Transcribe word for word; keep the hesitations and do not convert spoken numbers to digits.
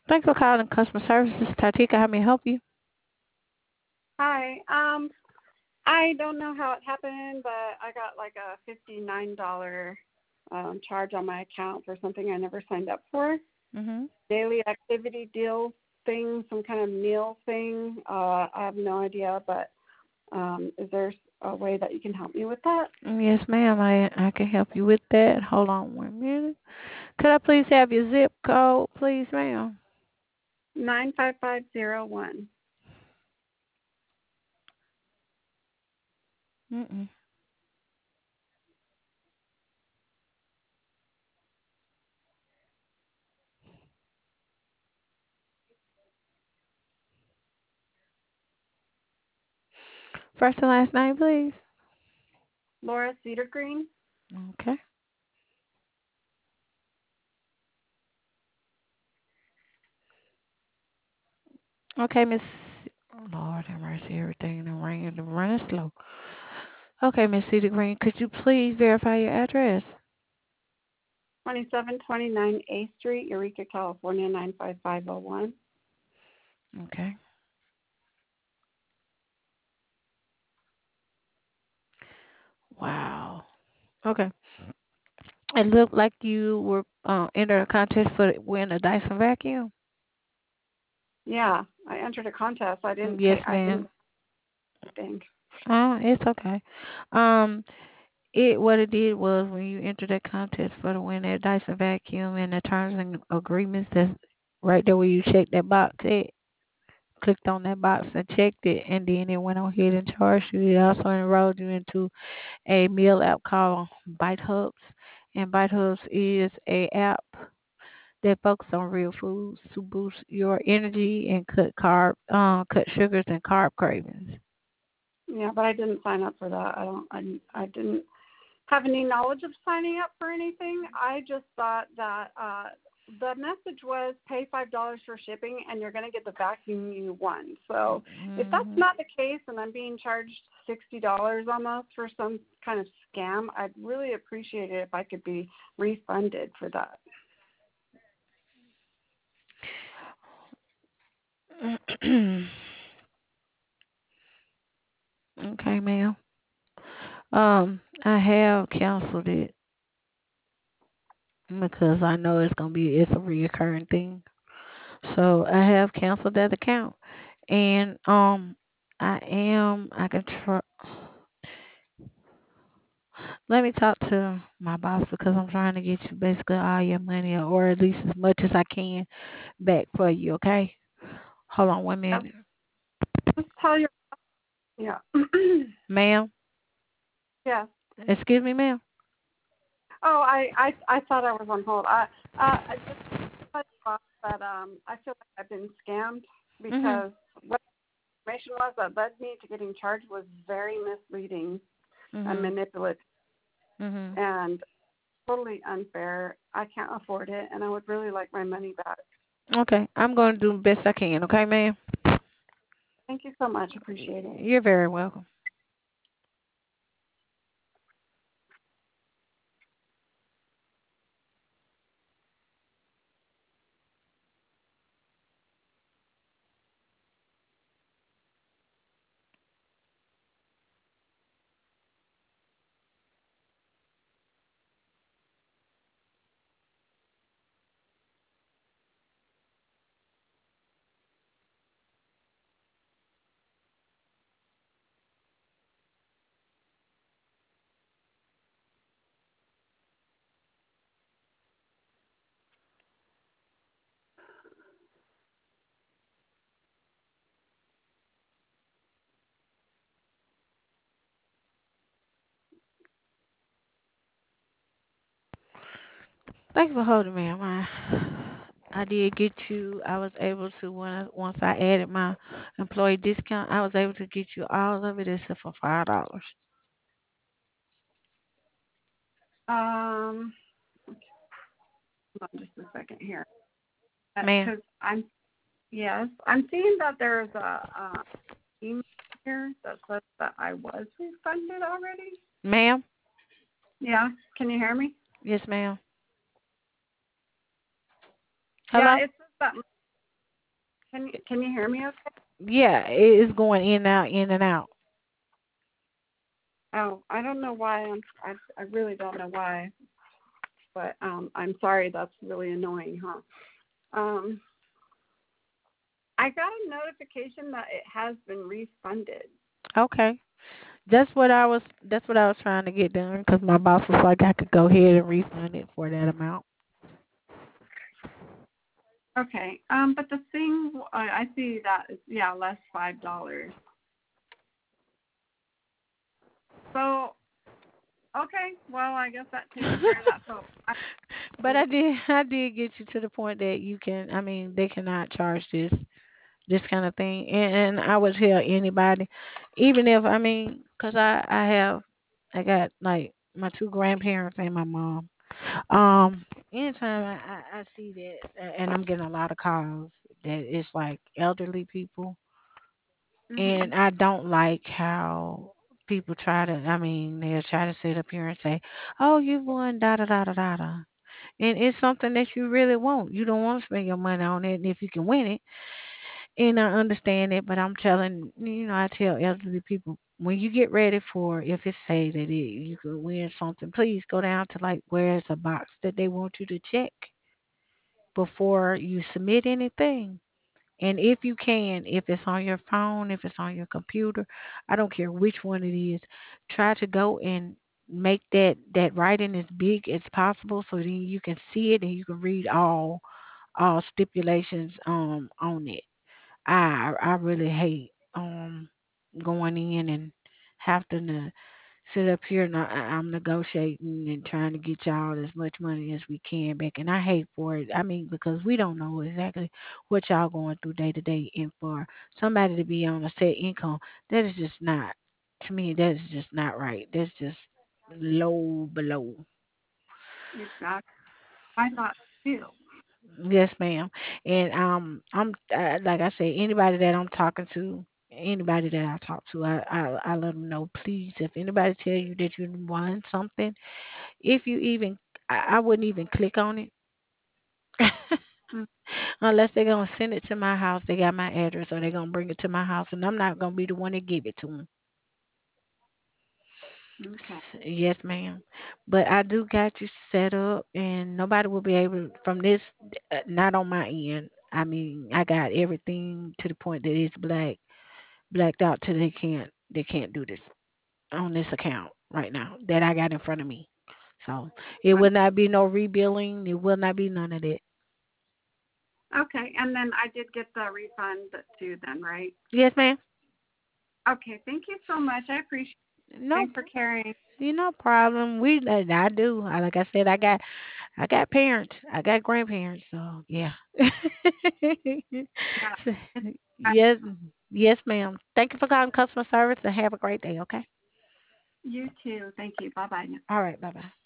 Thanks for calling customer service. This is Tartika. How may I help you? Hi. Um, I don't know how it happened, but I got like a fifty-nine dollars um, charge on my account for something I never signed up for. Mhm. Daily activity deal thing, some kind of meal thing. Uh, I have no idea, but um, is there a way that you can help me with that? Yes, ma'am. I I can help you with that. Hold on one minute. Could I please have your zip code, please, ma'am? nine five five zero one. Mm-mm. First and last name, please. Laura Cedar Green. Okay. Okay, Miss. Oh, Lord have mercy. Everything in the rain and running slow. Okay, Miss Cedar Green. Could you please verify your address? twenty-seven twenty-nine A Street, Eureka, California, nine five five zero one. Okay. Wow. Okay. It looked like you were uh, entered a contest for win a Dyson vacuum. Yeah, I entered a contest. I Mm, didn't Yes, pay. I ma'am. didn't think. Uh, it's okay. Um, it what it did was when you entered that contest for the win that Dyson vacuum and the terms and agreements that's right there where you checked that box at, clicked on that box and checked it, and then it went on ahead and charged you. It also enrolled you into a meal app called Bite Hubs, and Bite Hubs is a app that focus on real foods to boost your energy and cut carb, uh, cut sugars and carb cravings. Yeah, but I didn't sign up for that. I don't. I, I didn't have any knowledge of signing up for anything. I just thought that uh, the message was pay five dollars for shipping, and you're going to get the vacuum you won. So if that's Hmm. not the case, and I'm being charged sixty dollars almost for some kind of scam, I'd really appreciate it if I could be refunded for that. Okay, ma'am. Um, I have canceled it because I know it's gonna be it's a reoccurring thing. So I have canceled that account, and um, I am I can try. Let me talk to my boss because I'm trying to get you basically all your money, or at least as much as I can, back for you. Okay? Hold on one Yes, minute, just tell your yeah. ma'am. Yes. Excuse me, ma'am. Oh, I, I I thought I was on hold. I uh I just thought that um I feel like I've been scammed Mhm. because what information was that led me to getting charged was very misleading and Mhm. manipulative Mhm. and totally unfair. I can't afford it, and I would really like my money back. Okay, I'm going to do the best I can. Okay, ma'am. Thank you so much. Appreciate it. You're very welcome. Thank you for holding me. I, I did get you. I was able to when I, once I added my employee discount, I was able to get you all of it except for five dollars. Um, hold on just a second here, Ma'am, because I'm yes, I'm seeing that there's a, a email here that says that I was refunded already. ma'am. Yeah, can you hear me? Yes, ma'am. Yeah, Hello. it says that. Can you can you hear me okay? Yeah, it is going in and out, in and out. Oh, I don't know why. I'm I I really don't know why, but um I'm sorry. That's really annoying, huh? Um, I got a notification that it has been refunded. Okay. That's what I was. That's what I was trying to get done because my boss was like I could go ahead and refund it for that amount. Okay. Um, but the thing I I see that is yeah less five dollars. So okay, well I guess that takes care of that. So I But I did. I did get you to the point that you can. I mean, they cannot charge this this kind of thing. And, and I would tell anybody, even if I mean, because I I have I got like my two grandparents and my mom. Um, anytime I, I, I see that, uh, and I'm getting a lot of calls that it's like elderly people, mhm. and I don't like how people try to. I mean, they'll try to sit up here and say, "Oh, you won, da da da da da da," and it's something that you really want. You don't want to spend your money on it, and if you can win it, and I understand it, but I'm telling you know, I tell elderly people when you get ready for if it say that it, you could win something, please go down to like where it's a box that they want you to check before you submit anything. And if you can, if it's on your phone, if it's on your computer, I don't care which one it is, try to go and make that that writing as big as possible so then you can see it and you can read all all stipulations um on it. I I really hate um going in and having to sit up here and I, I'm negotiating and trying to get y'all as much money as we can back, and I hate for it. I mean, because we don't know exactly what y'all going through day to day, and for somebody to be on a set income, that is just not to me. That is just not right. That's just low below. Exactly. I thought too. Yes, ma'am. And um, I'm uh, like I said, anybody that I'm talking to, anybody that I talk to, I I, I let them know. Please, if anybody tell you that you want something, if you even, I, I wouldn't even click on it Mm, unless they're gonna send it to my house. They got my address, or they're gonna bring it to my house, and I'm not gonna be the one to give it to them. okay. Yes, ma'am. But I do got you set up, and nobody will be able from this. uh, Not on my end. I mean, I got everything to the point that it's black blacked out till they can't they can't do this on this account right now that I got in front of me. So it Good. will not be no rebilling. It will not be none of that. Okay, and then I did get the refund too. Then right? Yes, ma'am. Okay. Thank you so much. I appreciate it. No, Thanks for caring. you no problem. We I I do. I- Like I said, I got I got parents. I got grandparents. So yeah. Yeah. So, It's, yes, yes, ma'am. Thank you for calling customer service and have a great day. Okay. you too. Thank you. Bye bye. All right. Bye bye.